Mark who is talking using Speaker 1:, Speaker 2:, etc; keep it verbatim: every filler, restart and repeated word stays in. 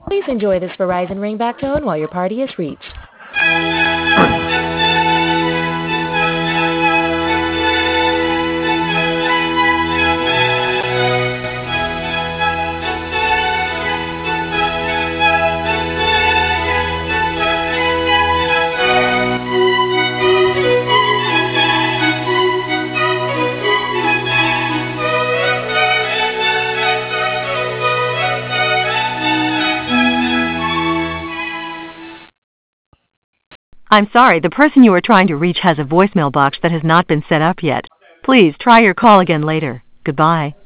Speaker 1: Please enjoy this Verizon ringback tone while your party is reached.
Speaker 2: I'm sorry, the person you are trying to reach has a voicemail box that has not been set up yet. Please try your call again later. Goodbye.